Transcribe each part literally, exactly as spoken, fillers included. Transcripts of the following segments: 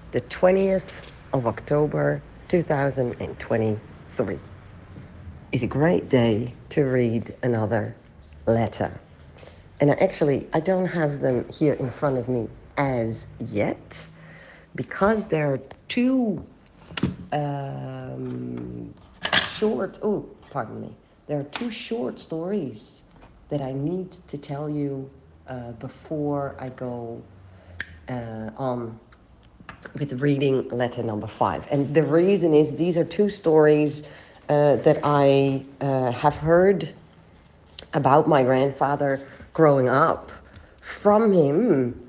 the twentieth of October two thousand twenty-three. It's a great day to read another letter. And I actually, I don't have them here in front of me as yet because there are two um, short, oh, pardon me. There are two short stories that I need to tell you uh, before I go uh, on with reading letter number five. And the reason is these are two stories uh, that I uh, have heard about my grandfather growing up from him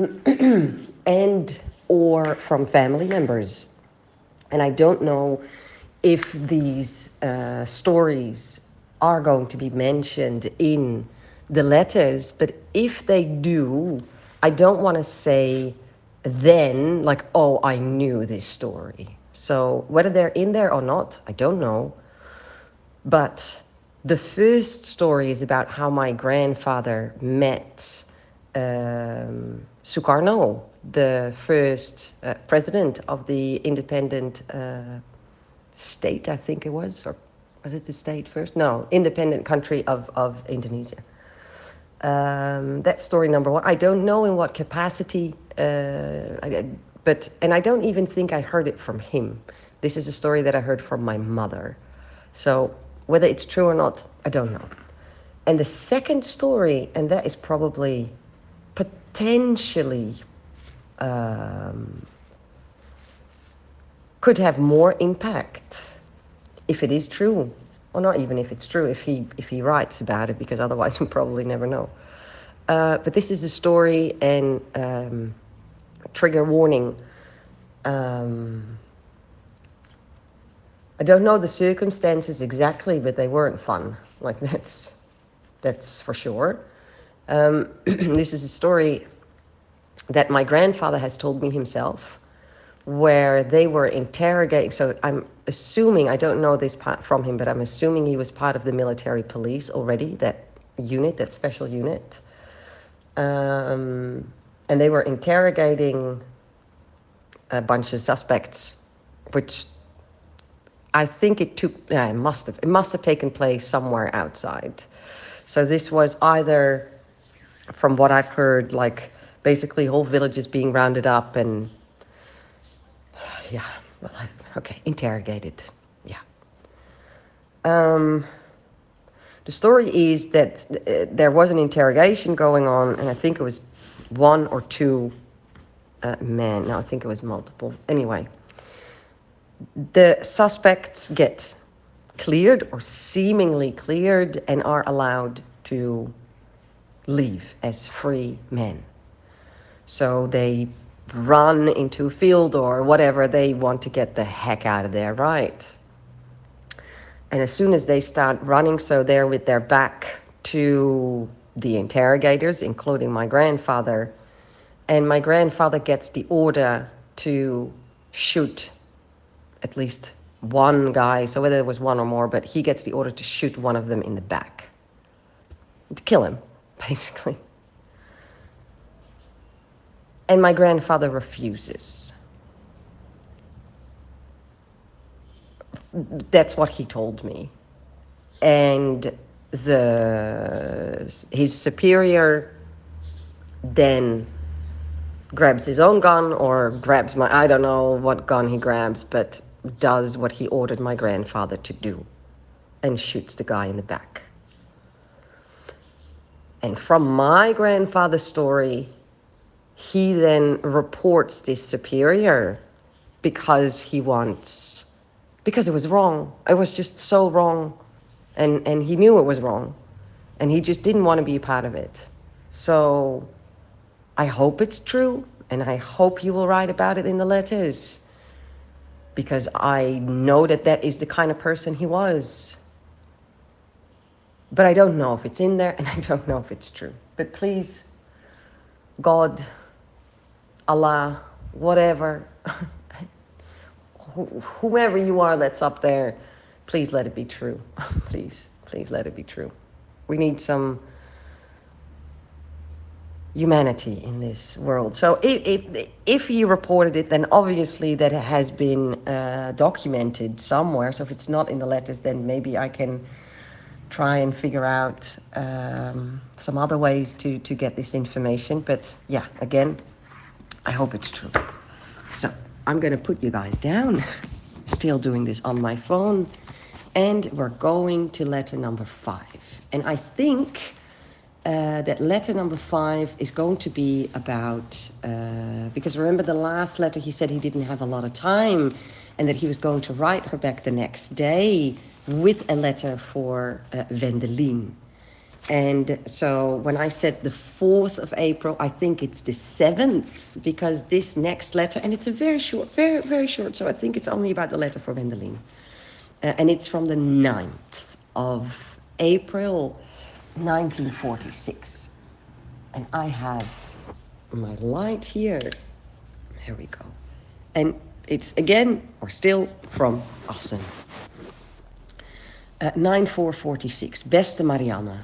and or from family members. And I don't know if these uh, stories are going to be mentioned in the letters, but if they do, I don't want to say then, like, oh, I knew this story. So whether they're in there or not, I don't know. But the first story is about how my grandfather met um, Sukarno, the first uh, president of the independent uh, state, I think it was, or was it the state first? No, independent country of, of Indonesia. Um, that's story number one. I don't know in what capacity, uh, I, but and I don't even think I heard it from him. This is a story that I heard from my mother. So whether it's true or not, I don't know. And the second story, and that is probably potentially um, could have more impact if it is true, or not even if it's true, if he if he writes about it, because otherwise we'll probably never know. Uh, but this is a story, and um, trigger warning. Um, I don't know the circumstances exactly, but they weren't fun. Like that's that's for sure. Um, this is a story that my grandfather has told me himself, where they were interrogating. So I'm assuming, I don't know this part from him, but I'm assuming he was part of the military police already, that unit, that special unit. Um, and they were interrogating a bunch of suspects, which I think it took, yeah, it must have, it must have taken place somewhere outside. So this was either, from what I've heard, like basically whole villages being rounded up and, yeah, well, okay, interrogated, yeah. Um, the story is that uh, there was an interrogation going on, and I think it was one or two uh, men. No, I think it was multiple. Anyway, the suspects get cleared or seemingly cleared and are allowed to leave as free men. So they run into a field or whatever, they want to get the heck out of there, right? And as soon as they start running, so they're with their back to the interrogators, including my grandfather, and my grandfather gets the order to shoot at least one guy, so whether it was one or more, but he gets the order to shoot one of them in the back. To kill him, basically. And my grandfather refuses. That's what he told me. And the his superior then grabs his own gun or grabs my, I don't know what gun he grabs, but does what he ordered my grandfather to do and shoots the guy in the back. And from my grandfather's story, he then reports this superior because he wants, because it was wrong. It was just so wrong. And, and he knew it was wrong. And he just didn't want to be a part of it. So I hope it's true. And I hope you will write about it in the letters. Because I know that that is the kind of person he was. But I don't know if it's in there, and I don't know if it's true. But please, God, Allah, whatever, whoever you are that's up there, please let it be true. Please, please let it be true. We need some humanity in this world. So if, if, if he reported it, then obviously that has been uh, documented somewhere. So if it's not in the letters, then maybe I can try and figure out um, some other ways to, to get this information. But yeah, again, I hope it's true. So I'm going to put you guys down. Still doing this on my phone. And we're going to letter number five. And I think uh, that letter number five is going to be about... Uh, because remember the last letter, he said he didn't have a lot of time and that he was going to write her back the next day with a letter for uh, Wendelin. And so when I said the fourth of April, I think it's the seventh, because this next letter, and it's a very short, very, very short, so I think it's only about the letter for Wendelin. Uh, and it's from the ninth of April, nineteen forty-six. And I have my light here. Here we go. And it's again, or still, from Assen. Uh, nine four forty-six. Beste Marianne.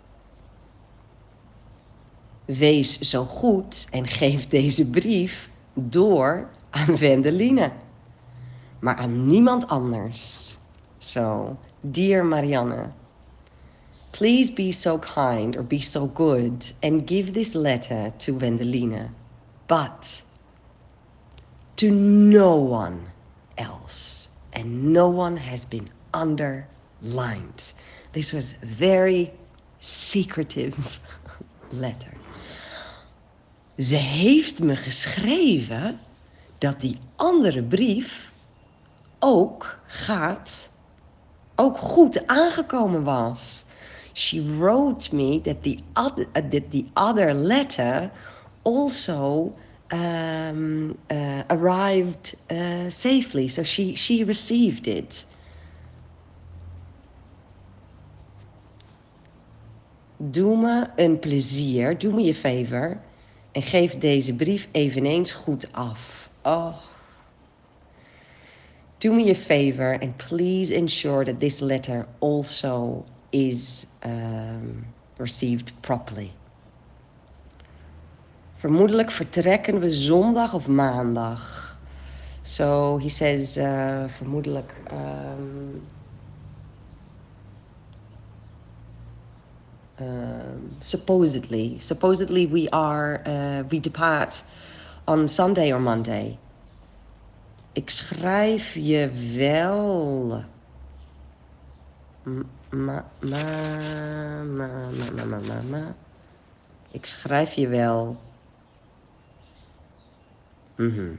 Wees zo goed en geef deze brief door aan Wendeline. Maar aan niemand anders. So, dear Marianne, please be so kind or be so good and give this letter to Wendeline, but to no one else. And no one has been underlined. This was a very secretive letter. Ze heeft me geschreven dat die andere brief ook gaat, ook goed aangekomen was. She wrote me that the other, uh, that the other letter also um, uh, arrived uh, safely. So she, she received it. Doe me een plezier, doe me je favor en geef deze brief eveneens goed af. Oh. Do me a favor and please ensure that this letter also is um, received properly. Vermoedelijk vertrekken we zondag of maandag. So he says, uh, vermoedelijk... Um, um, supposedly. Supposedly we are... Uh, we depart on Sunday or Monday. Ik schrijf je wel. Ma, ma, ma, ma, ma, ma, ma, ma. Ik schrijf je wel. Mm-hmm.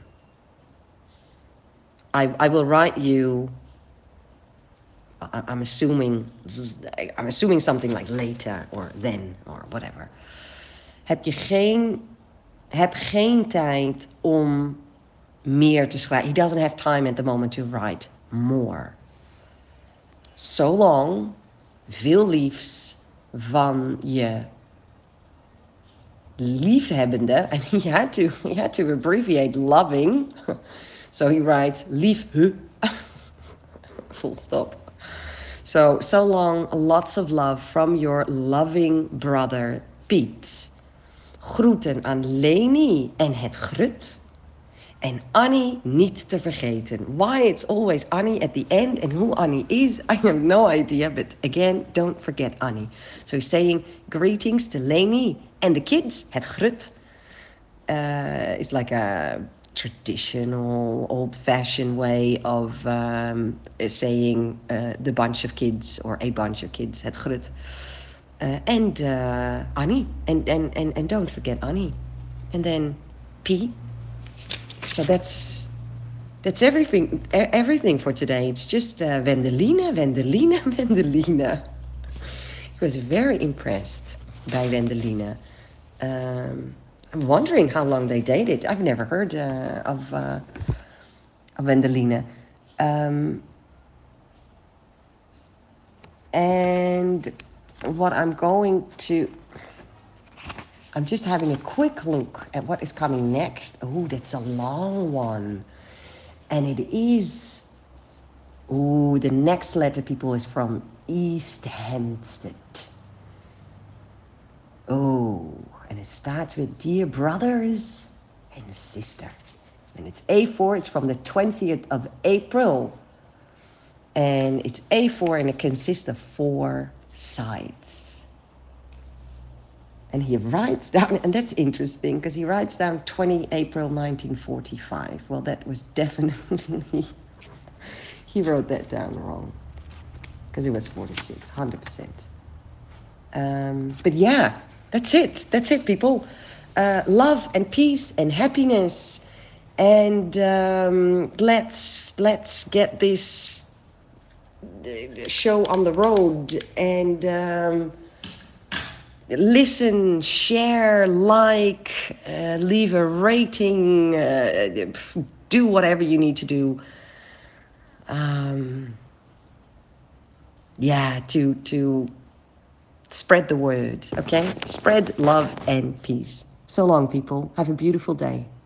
I, I will write you. I, I'm assuming. I'm assuming something like later or then or whatever. Heb je geen. Heb geen tijd om meer te schrijven. He doesn't have time at the moment to write more. So long, veel liefs van je liefhebbende. And he had to, he had to abbreviate loving. So he writes lief, full stop. So, so long, lots of love from your loving brother Piet. Groeten aan Leni en het grut. En Annie niet te vergeten. Why it's always Annie at the end and who Annie is, I have no idea. But again, don't forget Annie. So he's saying greetings to Leni and the kids. Het grut. Uh, it's like a traditional, old-fashioned way of um, saying uh, the bunch of kids or a bunch of kids. Het grut. Uh, and uh, Annie. And, and, and, and don't forget Annie. And then P. So that's that's everything everything for today. It's just uh, Wendeline, Wendeline, Wendeline. He was very impressed by Wendeline. Um, I'm wondering how long they dated. I've never heard uh, of, uh, of Wendeline. Um, and what I'm going to... I'm just having a quick look at what is coming next. Ooh, that's a long one. And it is... Ooh, the next letter, people, is from East Hampstead. Oh, And it starts with dear brothers and sister. And it's A four, it's from the twentieth of April. And it's A four and it consists of four sides. And he writes down, and that's interesting, because he writes down the twentieth of April nineteen forty-five. Well, that was definitely, he wrote that down wrong. Because it was forty-six, one hundred percent. Um, but yeah, that's it. That's it, people. Uh, love and peace and happiness. And um, let's let's get this show on the road. And um, listen, share, like, uh, leave a rating, uh, do whatever you need to do. Um, yeah, to to spread the word, okay? Spread love and peace. So long, people. Have a beautiful day.